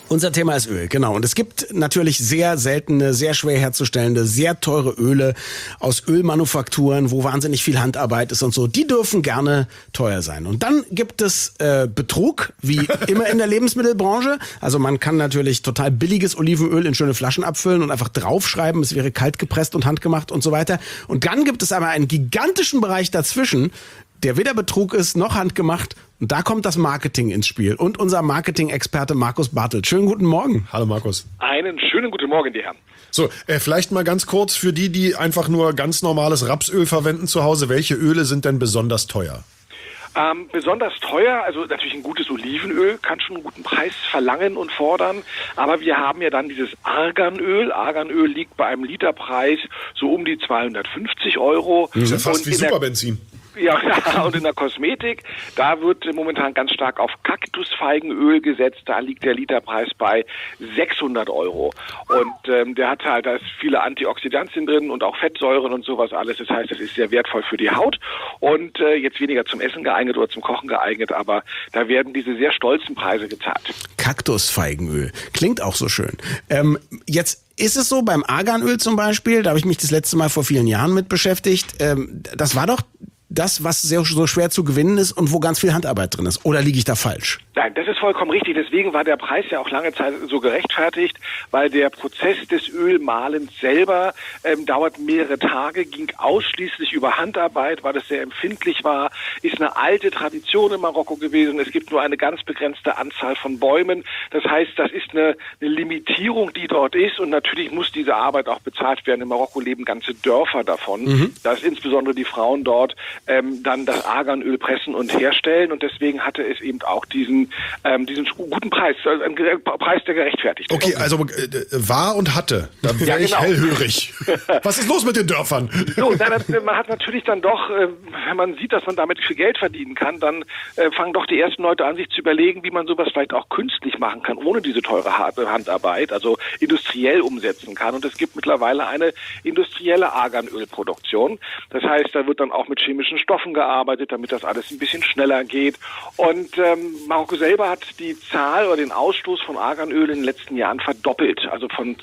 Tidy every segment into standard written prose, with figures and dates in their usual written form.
Unser Thema ist Öl, genau. Und es gibt natürlich sehr seltene, sehr schwer herzustellende, sehr teure Öle aus Ölmanufakturen, wo wahnsinnig viel Handarbeit ist und so. Die dürfen gerne teuer sein. Und dann gibt es Betrug, wie immer in der Lebensmittelbranche. Also man kann natürlich total billiges Olivenöl in schöne Flaschen abfüllen und einfach draufschreiben, es wäre kalt gepresst und handgemacht und so weiter. Und dann gibt es aber einen gigantischen Bereich dazwischen, der weder Betrug ist noch handgemacht. Und da kommt das Marketing ins Spiel. Und unser Marketing-Experte Markus Bartelt. Schönen guten Morgen. Hallo Markus. Einen schönen guten Morgen, die Herren. So, vielleicht mal ganz kurz für die einfach nur ganz normales Rapsöl verwenden zu Hause. Welche Öle sind denn besonders teuer? Besonders teuer, also natürlich ein gutes Olivenöl kann schon einen guten Preis verlangen und fordern, aber wir haben ja dann dieses Arganöl. Arganöl liegt bei einem Literpreis so um die 250 €. Das ist ja fast wie Superbenzin. Ja, und in der Kosmetik, da wird momentan ganz stark auf Kaktusfeigenöl gesetzt. Da liegt der Literpreis bei 600 €. Und der hat halt, da ist viele Antioxidantien drin und auch Fettsäuren und sowas alles. Das heißt, das ist sehr wertvoll für die Haut und jetzt weniger zum Essen geeignet oder zum Kochen geeignet, aber da werden diese sehr stolzen Preise gezahlt. Kaktusfeigenöl. Klingt auch so schön. Jetzt ist es so, beim Arganöl zum Beispiel, da habe ich mich das letzte Mal vor vielen Jahren mit beschäftigt, das war doch das, was so schwer zu gewinnen ist und wo ganz viel Handarbeit drin ist. Oder liege ich da falsch? Nein, das ist vollkommen richtig. Deswegen war der Preis ja auch lange Zeit so gerechtfertigt, weil der Prozess des Ölmalens selber dauert mehrere Tage, ging ausschließlich über Handarbeit, weil es sehr empfindlich war, ist eine alte Tradition in Marokko gewesen. Es gibt nur eine ganz begrenzte Anzahl von Bäumen. Das heißt, das ist eine Limitierung, die dort ist und natürlich muss diese Arbeit auch bezahlt werden. In Marokko leben ganze Dörfer davon, dass insbesondere die Frauen dort dann das Arganöl pressen und herstellen und deswegen hatte es eben auch diesen guten Preis, also ein Preis, der gerechtfertigt ist. Okay, also war und hatte, da wäre ich hellhörig. Was ist los mit den Dörfern? So, man hat natürlich dann doch, wenn man sieht, dass man damit viel Geld verdienen kann, dann fangen doch die ersten Leute an, sich zu überlegen, wie man sowas vielleicht auch künstlich machen kann, ohne diese teure Handarbeit, also industriell umsetzen kann. Und es gibt mittlerweile eine industrielle Arganölproduktion. Das heißt, da wird dann auch mit chemischen Stoffen gearbeitet, damit das alles ein bisschen schneller geht. Und Marokko selber hat die Zahl oder den Ausstoß von Arganöl in den letzten Jahren verdoppelt, also von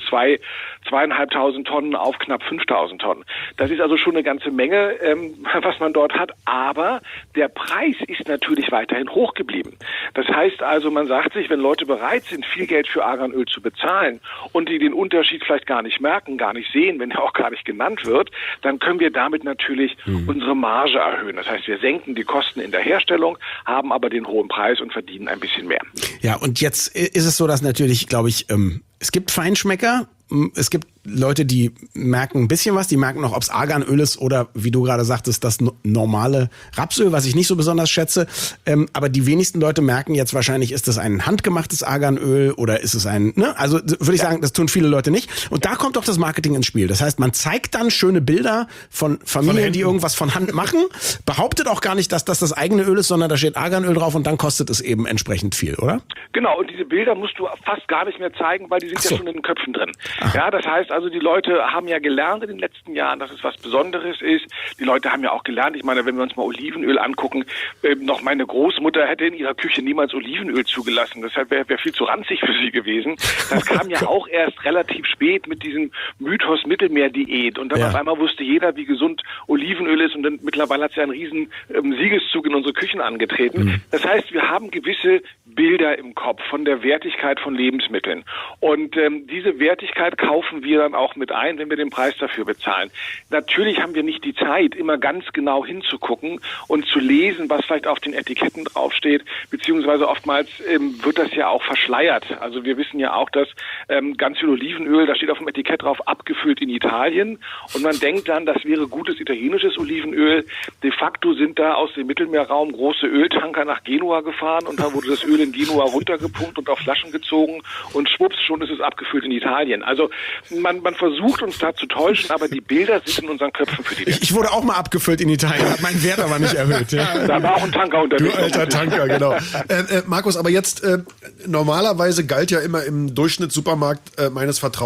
2.500 Tonnen auf knapp 5.000 Tonnen. Das ist also schon eine ganze Menge, was man dort hat, aber der Preis ist natürlich weiterhin hoch geblieben. Das heißt also, man sagt sich, wenn Leute bereit sind, viel Geld für Arganöl zu bezahlen und die den Unterschied vielleicht gar nicht merken, gar nicht sehen, wenn er auch gar nicht genannt wird, dann können wir damit natürlich unsere Marge erhöhen. Das heißt, wir senken die Kosten in der Herstellung, haben aber den hohen Preis und verdienen ein bisschen mehr. Ja, und jetzt ist es so, dass natürlich, glaube ich, es gibt Feinschmecker, es gibt Leute, die merken ein bisschen was, die merken noch, ob es Arganöl ist oder, wie du gerade sagtest, das normale Rapsöl, was ich nicht so besonders schätze. Aber die wenigsten Leute merken jetzt wahrscheinlich, ist das ein handgemachtes Arganöl oder ist es ein, ne? Also würde ich sagen, das tun viele Leute nicht. Und da kommt doch das Marketing ins Spiel. Das heißt, man zeigt dann schöne Bilder von Familien, die irgendwas von Hand machen, behauptet auch gar nicht, dass das eigene Öl ist, sondern da steht Arganöl drauf und dann kostet es eben entsprechend viel, oder? Genau, und diese Bilder musst du fast gar nicht mehr zeigen, weil die sind ja schon in den Köpfen drin. Aha. Ja, das heißt also, die Leute haben ja gelernt in den letzten Jahren, dass es was Besonderes ist. Die Leute haben ja auch gelernt, ich meine, wenn wir uns mal Olivenöl angucken, noch meine Großmutter hätte in ihrer Küche niemals Olivenöl zugelassen. Das wäre viel zu ranzig für sie gewesen. Das kam ja auch erst relativ spät mit diesem Mythos Mittelmeerdiät. Und dann auf einmal wusste jeder, wie gesund Olivenöl ist. Und dann mittlerweile hat es ja einen riesen Siegeszug in unsere Küchen angetreten. Das heißt, wir haben gewisse Bilder im Kopf von der Wertigkeit von Lebensmitteln. Und diese Wertigkeit kaufen wir dann auch mit ein, wenn wir den Preis dafür bezahlen. Natürlich haben wir nicht die Zeit, immer ganz genau hinzugucken und zu lesen, was vielleicht auf den Etiketten draufsteht, beziehungsweise oftmals wird das ja auch verschleiert. Also wir wissen ja auch, dass ganz viel Olivenöl, da steht auf dem Etikett drauf, abgefüllt in Italien. Und man denkt dann, das wäre gutes italienisches Olivenöl. De facto sind da aus dem Mittelmeerraum große Öltanker nach Genua gefahren und da wurde das Öl in Genua runtergepumpt und auf Flaschen gezogen und schwupps, schon ist es abgefüllt in Italien. Also man versucht uns da zu täuschen, aber die Bilder sind in unseren Köpfen für die Welt. Ich wurde auch mal abgefüllt in Italien, hat meinen Wert aber nicht erhöht. Ja. Da war auch ein Tanker unterwegs. Du alter Tanker, genau. Markus, aber jetzt normalerweise galt ja immer im Durchschnittssupermarkt meines Vertrauens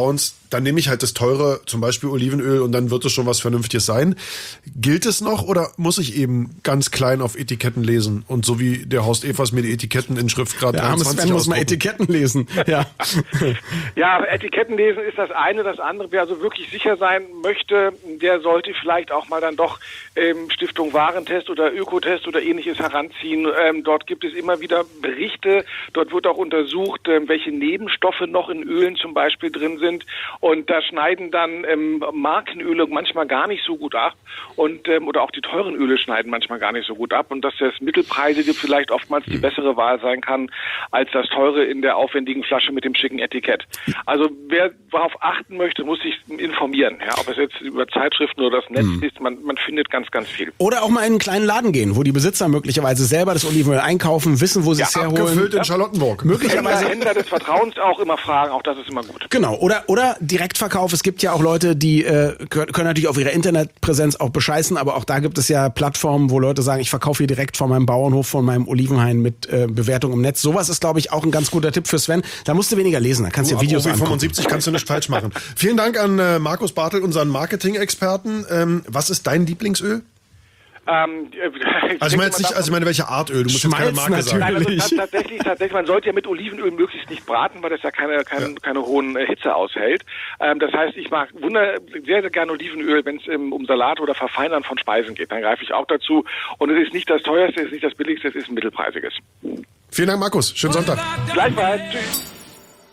dann nehme ich halt das teure, zum Beispiel Olivenöl, und dann wird es schon was Vernünftiges sein. Gilt es noch oder muss ich eben ganz klein auf Etiketten lesen und so wie der Horst Evers mir die Etiketten in Schriftgrad 23 Sven muss mal Etiketten lesen. Ja. Ja, Etiketten lesen ist das eine. Das andere, wer also wirklich sicher sein möchte, der sollte vielleicht auch mal dann doch Stiftung Warentest oder Ökotest oder ähnliches heranziehen. Dort gibt es immer wieder Berichte. Dort wird auch untersucht, welche Nebenstoffe noch in Ölen zum Beispiel drin sind. Und da schneiden dann Markenöle manchmal gar nicht so gut ab und oder auch die teuren Öle schneiden manchmal gar nicht so gut ab und dass das Mittelpreisige vielleicht oftmals die bessere Wahl sein kann als das teure in der aufwendigen Flasche mit dem schicken Etikett. Also wer darauf achten möchte, muss sich informieren. Ja, ob es jetzt über Zeitschriften oder das Netz ist, man findet ganz, ganz viel. Oder auch mal in einen kleinen Laden gehen, wo die Besitzer möglicherweise selber das Olivenöl einkaufen, wissen, wo sie es herholen. Abgefüllt in Charlottenburg. Möglicherweise Händler des Vertrauens auch immer fragen, auch das ist immer gut. Genau, oder Direktverkauf. Es gibt ja auch Leute, die können natürlich auf ihrer Internetpräsenz auch bescheißen, aber auch da gibt es ja Plattformen, wo Leute sagen, ich verkaufe hier direkt von meinem Bauernhof, von meinem Olivenhain mit Bewertung im Netz. Sowas ist, glaube ich, auch ein ganz guter Tipp für Sven. Da musst du weniger lesen, da kannst du ja Videos angucken. 75 kannst du nicht falsch machen. Vielen Dank an Markus Bartel, unseren Marketing-Experten. Was ist dein Lieblingsöl? Also ich meine welche Art Öl? Du musst Schmalz jetzt keine Marke sagen. Nein, also tatsächlich, man sollte ja mit Olivenöl möglichst nicht braten, weil das ja keine hohen Hitze aushält. Das heißt, ich mag sehr, sehr gerne Olivenöl, wenn es um Salat oder Verfeinern von Speisen geht. Dann greife ich auch dazu. Und es ist nicht das teuerste, es ist nicht das billigste, es ist ein mittelpreisiges. Vielen Dank, Markus. Schönen Sonntag. Gleichfalls. Tschüss.